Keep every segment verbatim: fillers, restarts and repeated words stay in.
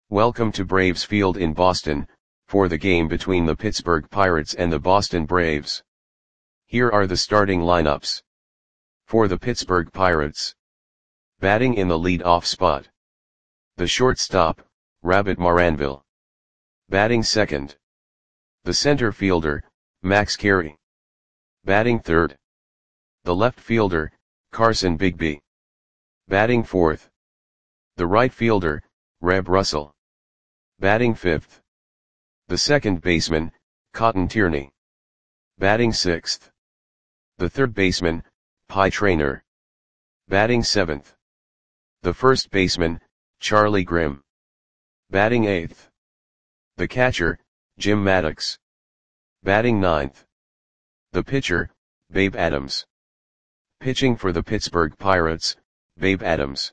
Welcome to Braves Field in Boston, for the game between the Pittsburgh Pirates and the Boston Braves. Here are the starting lineups. For the Pittsburgh Pirates. Batting in the lead-off spot. The shortstop, Rabbit Maranville. Batting second. The center fielder, Max Carey. Batting third. The left fielder, Carson Bigby. Batting fourth. The right fielder, Reb Russell. Batting fifth. The second baseman, Cotton Tierney. Batting sixth. The third baseman, Pie Traynor. Batting seventh. The first baseman, Charlie Grimm. Batting eighth. The catcher, Jim Maddox. Batting ninth. The pitcher, Babe Adams. Pitching for the Pittsburgh Pirates, Babe Adams.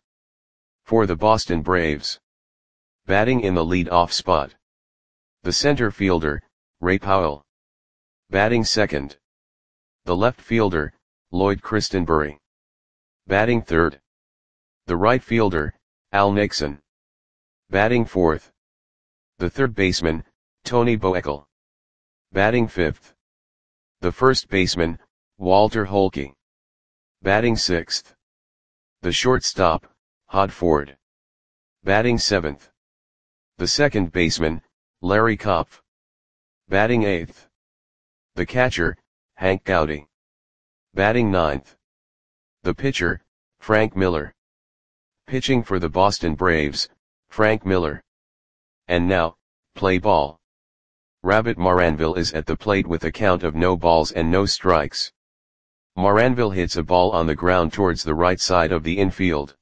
For the Boston Braves. Batting in the lead-off spot. The center fielder, Ray Powell. Batting second. The left fielder, Lloyd Christenbury. Batting third. The right fielder, Al Nixon. Batting fourth. The third baseman, Tony Boekel. Batting fifth. The first baseman, Walter Holke. Batting sixth. The shortstop, Hod Ford. Batting seventh. The second baseman, Larry Kopf. Batting eighth. The catcher, Hank Gowdy. Batting ninth. The pitcher, Frank Miller. Pitching for the Boston Braves, Frank Miller. And now, play ball. Rabbit Maranville is at the plate with a count of no balls and no strikes. Maranville hits a ball on the ground towards the right side of the infield.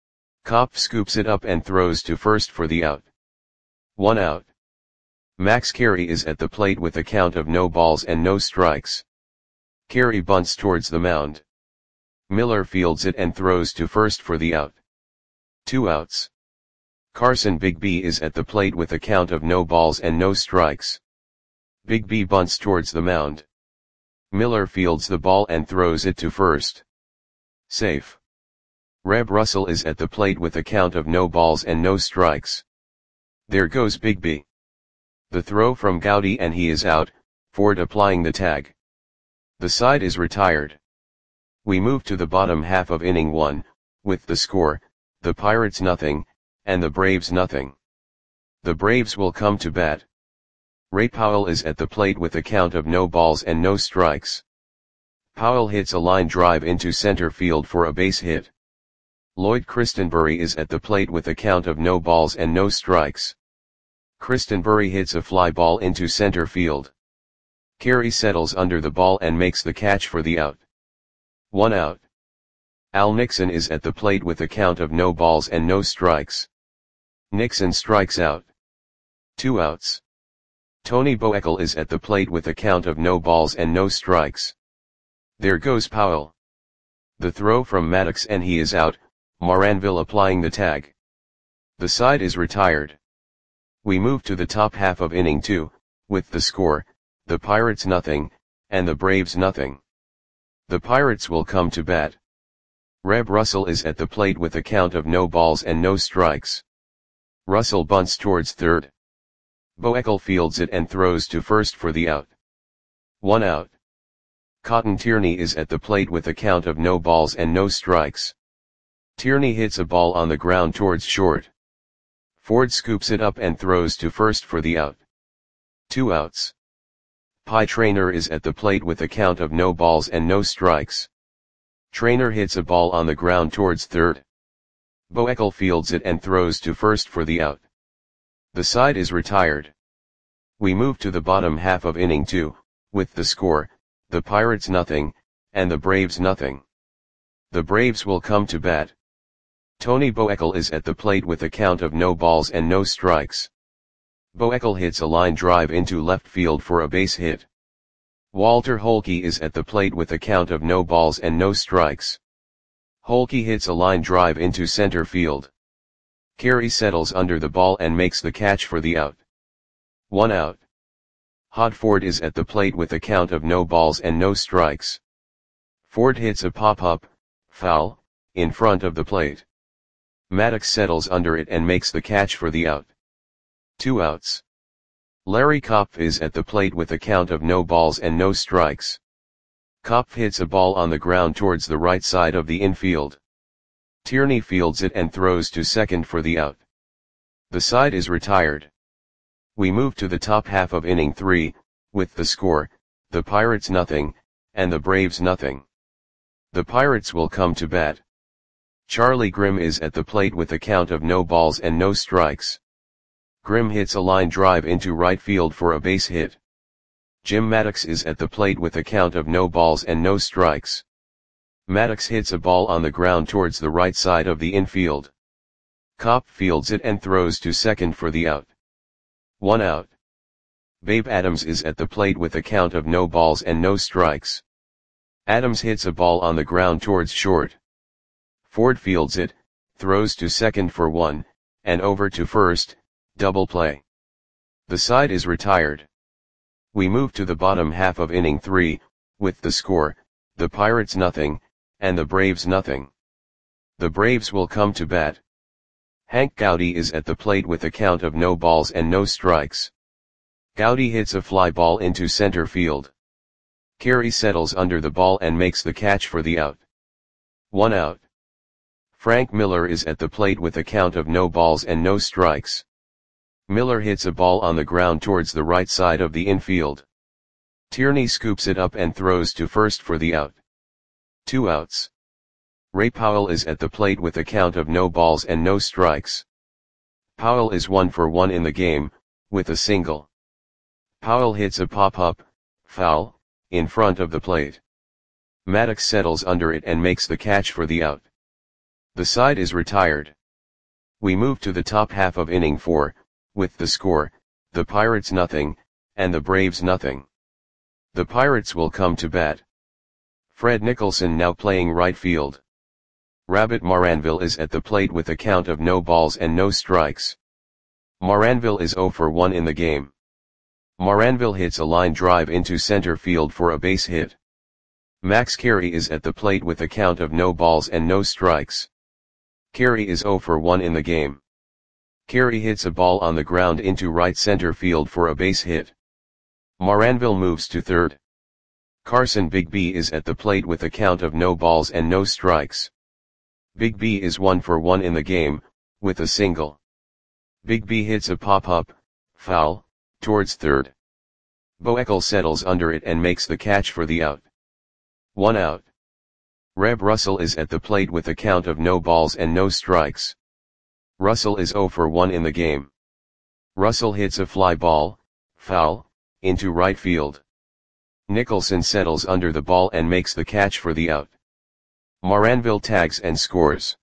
Kopf scoops it up and throws to first for the out. One out. Max Carey is at the plate with a count of no balls and no strikes. Carey bunts towards the mound. Miller fields it and throws to first for the out. Two outs. Carson Bigby is at the plate with a count of no balls and no strikes. Bigby bunts towards the mound. Miller fields the ball and throws it to first. Safe. Reb Russell is at the plate with a count of no balls and no strikes. There goes Bigby. The throw from Gowdy and he is out, Ford applying the tag. The side is retired. We move to the bottom half of inning one, with the score, the Pirates nothing, and the Braves nothing. The Braves will come to bat. Ray Powell is at the plate with a count of no balls and no strikes. Powell hits a line drive into center field for a base hit. Lloyd Christenbury is at the plate with a count of no balls and no strikes. Christenbury hits a fly ball into center field. Carey settles under the ball and makes the catch for the out. One out. Al Nixon is at the plate with a count of no balls and no strikes. Nixon strikes out. Two outs. Tony Boekel is at the plate with a count of no balls and no strikes. There goes Powell. The throw from Maddox and he is out, Maranville applying the tag. The side is retired. We move to the top half of inning two, with the score, the Pirates nothing, and the Braves nothing. The Pirates will come to bat. Reb Russell is at the plate with a count of no balls and no strikes. Russell bunts towards third. Boekel fields it and throws to first for the out. One out. Cotton Tierney is at the plate with a count of no balls and no strikes. Tierney hits a ball on the ground towards short. Ford scoops it up and throws to first for the out. Two outs. Pie Traynor is at the plate with a count of no balls and no strikes. Traynor hits a ball on the ground towards third. Boekel fields it and throws to first for the out. The side is retired. We move to the bottom half of inning two, with the score, the Pirates nothing, and the Braves nothing. The Braves will come to bat. Tony Boekel is at the plate with a count of no balls and no strikes. Boekel hits a line drive into left field for a base hit. Walter Holke is at the plate with a count of no balls and no strikes. Holke hits a line drive into center field. Carey settles under the ball and makes the catch for the out. One out. Hod Ford is at the plate with a count of no balls and no strikes. Ford hits a pop-up, foul, in front of the plate. Maddox settles under it and makes the catch for the out. Two outs. Larry Kopf is at the plate with a count of no balls and no strikes. Kopf hits a ball on the ground towards the right side of the infield. Tierney fields it and throws to second for the out. The side is retired. We move to the top half of inning three, with the score, the Pirates nothing, and the Braves nothing. The Pirates will come to bat. Charlie Grimm is at the plate with a count of no balls and no strikes. Grimm hits a line drive into right field for a base hit. Jim Maddox is at the plate with a count of no balls and no strikes. Maddox hits a ball on the ground towards the right side of the infield. Kopf fields it and throws to second for the out. One out. Babe Adams is at the plate with a count of no balls and no strikes. Adams hits a ball on the ground towards short. Ford fields it, throws to second for one, and over to first, double play. The side is retired. We move to the bottom half of inning three, with the score, the Pirates nothing, and the Braves nothing. The Braves will come to bat. Hank Gowdy is at the plate with a count of no balls and no strikes. Gowdy hits a fly ball into center field. Carey settles under the ball and makes the catch for the out. One out. Frank Miller is at the plate with a count of no balls and no strikes. Miller hits a ball on the ground towards the right side of the infield. Tierney scoops it up and throws to first for the out. Two outs. Ray Powell is at the plate with a count of no balls and no strikes. Powell is one for one in the game, with a single. Powell hits a pop-up, foul, in front of the plate. Maddox settles under it and makes the catch for the out. The side is retired. We move to the top half of inning four, with the score, the Pirates nothing, and the Braves nothing. The Pirates will come to bat. Fred Nicholson now playing right field. Rabbit Maranville is at the plate with a count of no balls and no strikes. Maranville is zero for one in the game. Maranville hits a line drive into center field for a base hit. Max Carey is at the plate with a count of no balls and no strikes. Carey is zero for one in the game. Carey hits a ball on the ground into right center field for a base hit. Maranville moves to third. Carson Bigby is at the plate with a count of no balls and no strikes. Bigby is one for one in the game, with a single. Bigby hits a pop-up, foul, towards third. Boekel settles under it and makes the catch for the out. One out. Reb Russell is at the plate with a count of no balls and no strikes. Russell is zero for one in the game. Russell hits a fly ball, foul, into right field. Nicholson settles under the ball and makes the catch for the out. Maranville tags and scores.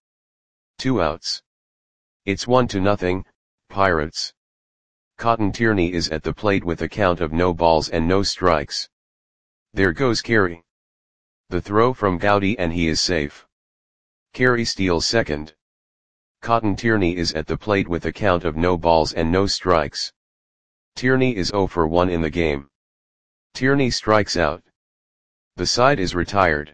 Two outs. It's one to nothing, Pirates. Cotton Tierney is at the plate with a count of no balls and no strikes. There goes Carey. The throw from Gowdy and he is safe. Carey steals second. Cotton Tierney is at the plate with a count of no balls and no strikes. Tierney is zero for one in the game. Tierney strikes out. The side is retired.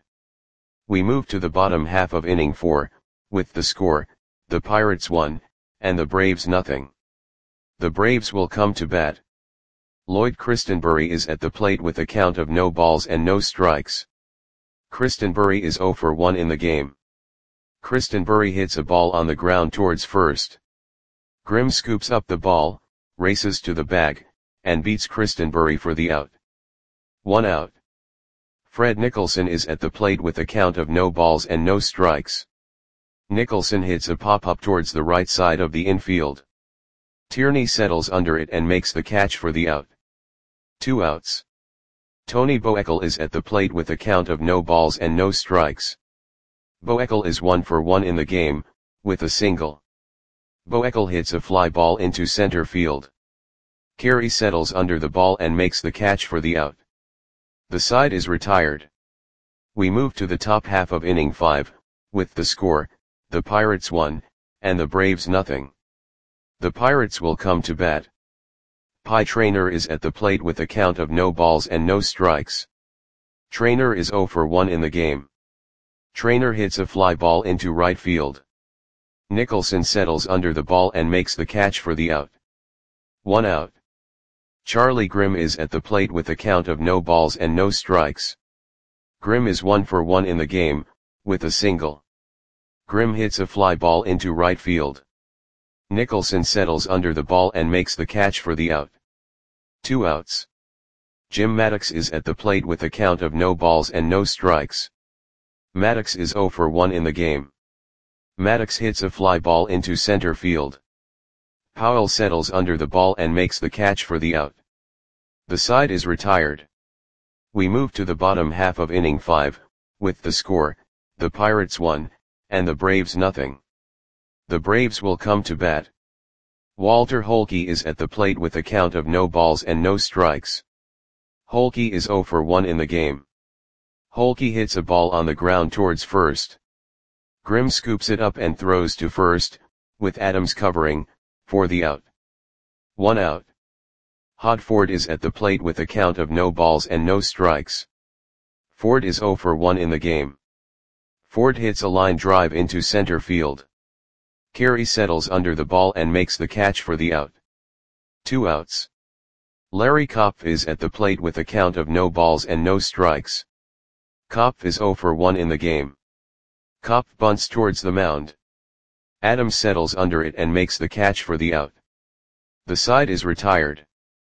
We move to the bottom half of inning four, with the score, the Pirates one, and the Braves nothing. The Braves will come to bat. Lloyd Christenbury is at the plate with a count of no balls and no strikes. Christenbury is zero for one in the game. Christenbury hits a ball on the ground towards first. Grimm scoops up the ball, races to the bag, and beats Christenbury for the out. One out. Fred Nicholson is at the plate with a count of no balls and no strikes. Nicholson hits a pop-up towards the right side of the infield. Tierney settles under it and makes the catch for the out. Two outs. Tony Boekel is at the plate with a count of no balls and no strikes. Boekel is one for one in the game, with a single. Boekel hits a fly ball into center field. Carey settles under the ball and makes the catch for the out. The side is retired. We move to the top half of inning five, with the score, the Pirates one, and the Braves nothing. The Pirates will come to bat. Pie Traynor is at the plate with a count of no balls and no strikes. Traynor is zero for one in the game. Traynor hits a fly ball into right field. Nicholson settles under the ball and makes the catch for the out. One out. Charlie Grimm is at the plate with a count of no balls and no strikes. Grimm is one for one in the game, with a single. Grimm hits a fly ball into right field. Nicholson settles under the ball and makes the catch for the out. Two outs. Jim Maddox is at the plate with a count of no balls and no strikes. Maddox is zero for one in the game. Maddox hits a fly ball into center field. Powell settles under the ball and makes the catch for the out. The side is retired. We move to the bottom half of inning five, with the score, the Pirates one, and the Braves nothing. The Braves will come to bat. Walter Holke is at the plate with a count of no balls and no strikes. Holke is zero for one in the game. Holke hits a ball on the ground towards first. Grimm scoops it up and throws to first, with Adams covering, for the out. One out. Hod Ford is at the plate with a count of no balls and no strikes. Ford is zero for one in the game. Ford hits a line drive into center field. Carey settles under the ball and makes the catch for the out. Two outs. Larry Kopf is at the plate with a count of no balls and no strikes. Kopf is zero for one in the game. Kopf bunts towards the mound. Adams settles under it and makes the catch for the out. The side is retired.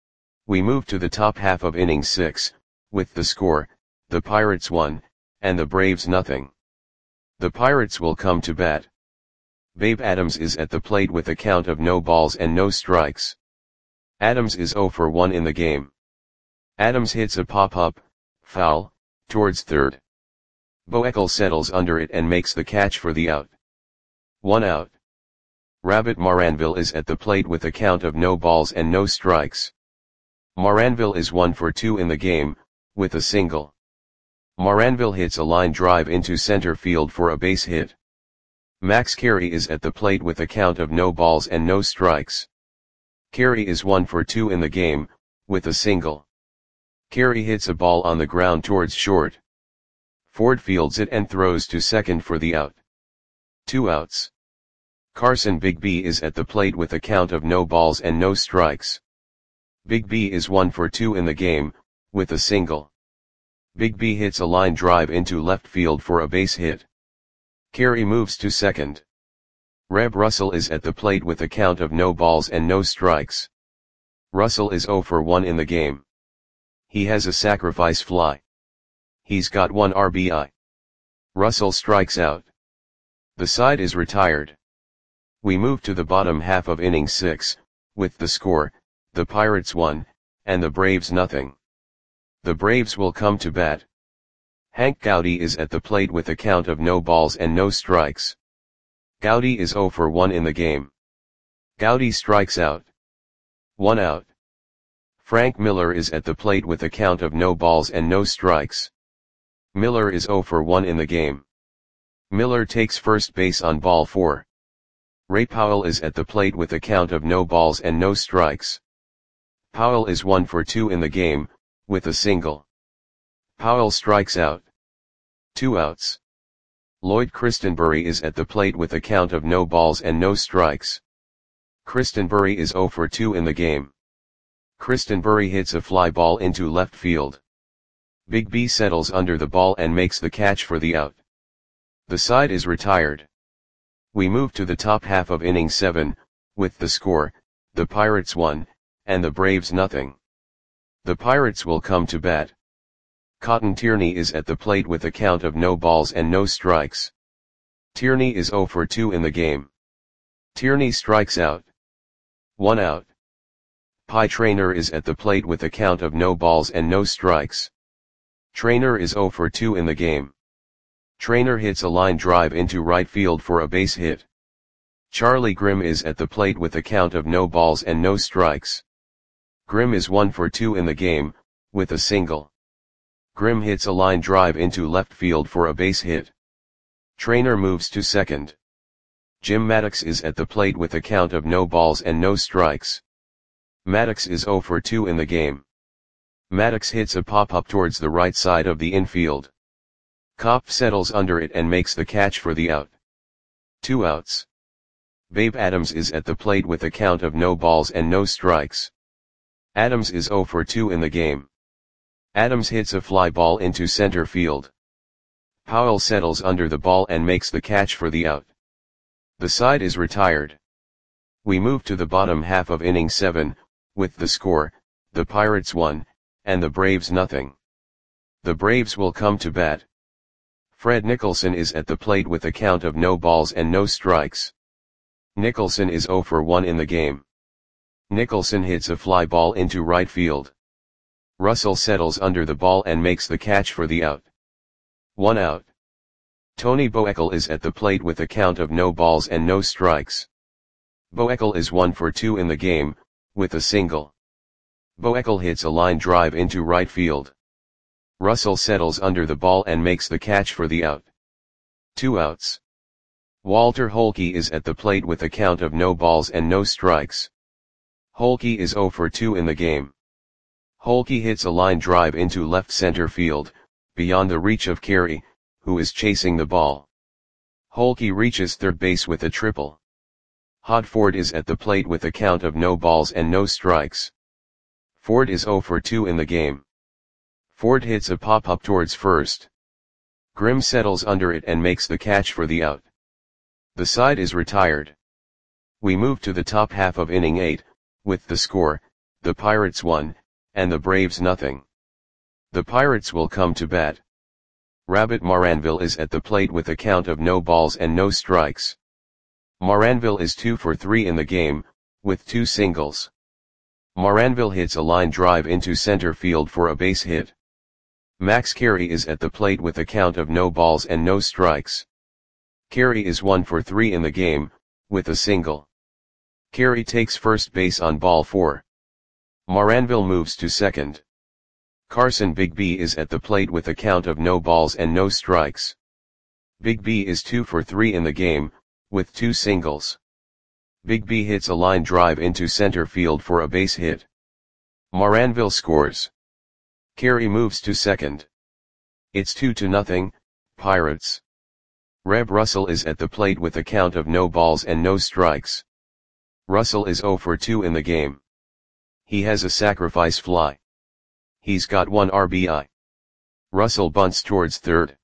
We move to the top half of inning six, with the score, the Pirates one, and the Braves nothing. The Pirates will come to bat. Babe Adams is at the plate with a count of no balls and no strikes. Adams is zero for one in the game. Adams hits a pop-up, foul, towards third. Boeckel settles under it and makes the catch for the out. One out. Rabbit Maranville is at the plate with a count of no balls and no strikes. Maranville is one for two in the game, with a single. Maranville hits a line drive into center field for a base hit. Max Carey is at the plate with a count of no balls and no strikes. Carey is one for two in the game, with a single. Carey hits a ball on the ground towards short. Ford fields it and throws to second for the out. Two outs. Carson Bigby is at the plate with a count of no balls and no strikes. Bigby is one for two in the game, with a single. Bigby hits a line drive into left field for a base hit. Carey moves to second. Reb Russell is at the plate with a count of no balls and no strikes. Russell is zero for one in the game. He has a sacrifice fly. He's got one R B I. Russell strikes out. The side is retired. We move to the bottom half of inning six, with the score, the Pirates one, and the Braves nothing. The Braves will come to bat. Hank Gowdy is at the plate with a count of no balls and no strikes. Gowdy is zero for one in the game. Gowdy strikes out. One out. Frank Miller is at the plate with a count of no balls and no strikes. Miller is zero for one in the game. Miller takes first base on ball four. Ray Powell is at the plate with a count of no balls and no strikes. Powell is one for two in the game, with a single. Powell strikes out. Two outs. Lloyd Christenbury is at the plate with a count of no balls and no strikes. Christenbury is zero for two in the game. Christenbury hits a fly ball into left field. Bigby settles under the ball and makes the catch for the out. The side is retired. We move to the top half of inning seven, with the score, the Pirates one, and the Braves nothing. The Pirates will come to bat. Cotton Tierney is at the plate with a count of no balls and no strikes. Tierney is zero for two in the game. Tierney strikes out. One out. Pie Traynor is at the plate with a count of no balls and no strikes. Traynor is zero for two in the game. Traynor hits a line drive into right field for a base hit. Charlie Grimm is at the plate with a count of no balls and no strikes. Grimm is one for two in the game, with a single. Grimm hits a line drive into left field for a base hit. Traynor moves to second. Jim Maddox is at the plate with a count of no balls and no strikes. Maddox is zero for two in the game. Maddox hits a pop-up towards the right side of the infield. Kopf settles under it and makes the catch for the out. Two outs. Babe Adams is at the plate with a count of no balls and no strikes. Adams is zero for two in the game. Adams hits a fly ball into center field. Powell settles under the ball and makes the catch for the out. The side is retired. We move to the bottom half of inning seven, with the score, the Pirates one, and the Braves nothing. The Braves will come to bat. Fred Nicholson is at the plate with a count of no balls and no strikes. Nicholson is zero for one in the game. Nicholson hits a fly ball into right field. Russell settles under the ball and makes the catch for the out. One out. Tony Boekel is at the plate with a count of no balls and no strikes. Boekel is one for two in the game, with a single. Boekel hits a line drive into right field. Russell settles under the ball and makes the catch for the out. Two outs. Walter Holke is at the plate with a count of no balls and no strikes. Holke is zero for two in the game. Holke hits a line drive into left center field, beyond the reach of Carey, who is chasing the ball. Holke reaches third base with a triple. Hod Ford is at the plate with a count of no balls and no strikes. Ford is zero for two in the game. Ford hits a pop-up towards first. Grimm settles under it and makes the catch for the out. The side is retired. We move to the top half of inning eight, with the score, the Pirates one, and the Braves nothing. The Pirates will come to bat. Rabbit Maranville is at the plate with a count of no balls and no strikes. Maranville is two for three in the game, with two singles. Maranville hits a line drive into center field for a base hit. Max Carey is at the plate with a count of no balls and no strikes. Carey is one for three in the game, with a single. Carey takes first base on ball four. Maranville moves to second. Carson Bigby is at the plate with a count of no balls and no strikes. Bigby is two for three in the game, with two singles. Bigby hits a line drive into center field for a base hit. Maranville scores. Carey moves to second. It's two to nothing, Pirates. Reb Russell is at the plate with a count of no balls and no strikes. Russell is zero for two in the game. He has a sacrifice fly. He's got one R B I. Russell bunts towards third.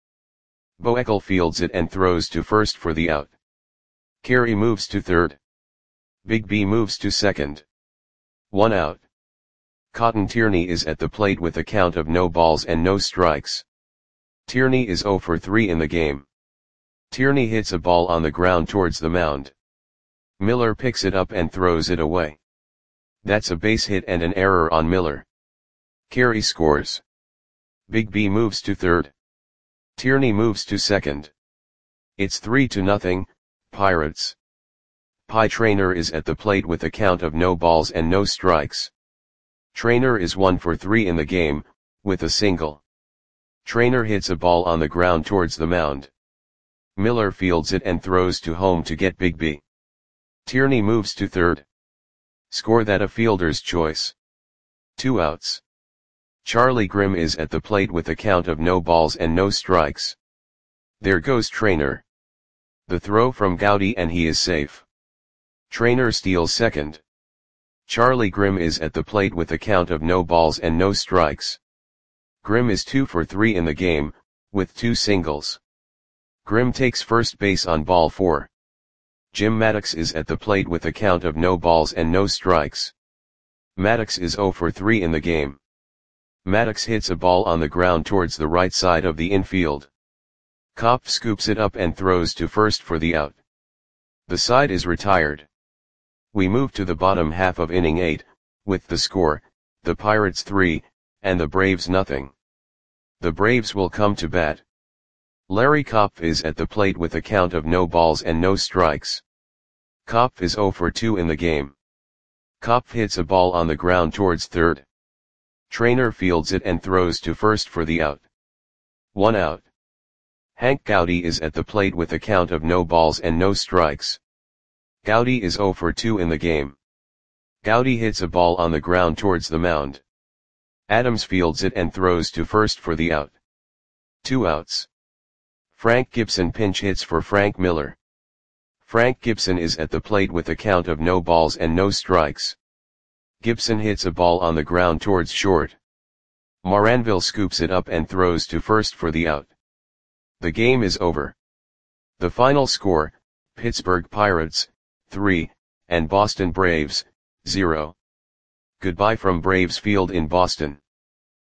Boekel fields it and throws to first for the out. Carey moves to third. Bigby moves to second. One out. Cotton Tierney is at the plate with a count of no balls and no strikes. Tierney is zero for three in the game. Tierney hits a ball on the ground towards the mound. Miller picks it up and throws it away. That's a base hit and an error on Miller. Carey scores. Bigby moves to third. Tierney moves to second. It's three to nothing, Pirates. Pie Traynor is at the plate with a count of no balls and no strikes. Traynor is one for three in the game, with a single. Traynor hits a ball on the ground towards the mound. Miller fields it and throws to home to get Bigby. Tierney moves to third. Score that a fielder's choice. Two outs. Charlie Grimm is at the plate with a count of no balls and no strikes. There goes Traynor. The throw from Gowdy and he is safe. Traynor steals second. Charlie Grimm is at the plate with a count of no balls and no strikes. Grimm is two for three in the game, with two singles. Grimm takes first base on ball four. Jim Maddox is at the plate with a count of no balls and no strikes. Maddox is zero for three in the game. Maddox hits a ball on the ground towards the right side of the infield. Kopp scoops it up and throws to first for the out. The side is retired. We move to the bottom half of inning eight, with the score, the Pirates three, and the Braves nothing. The Braves will come to bat. Larry Kopp is at the plate with a count of no balls and no strikes. Kopp is zero for two in the game. Kopp hits a ball on the ground towards third. Traynor fields it and throws to first for the out. One out. Hank Gowdy is at the plate with a count of no balls and no strikes. Gowdy is zero for two in the game. Gowdy hits a ball on the ground towards the mound. Adams fields it and throws to first for the out. Two outs. Frank Gibson pinch hits for Frank Miller. Frank Gibson is at the plate with a count of no balls and no strikes. Gibson hits a ball on the ground towards short. Moranville scoops it up and throws to first for the out. The game is over. The final score, Pittsburgh Pirates, three, and Boston Braves, zero. Goodbye from Braves Field in Boston.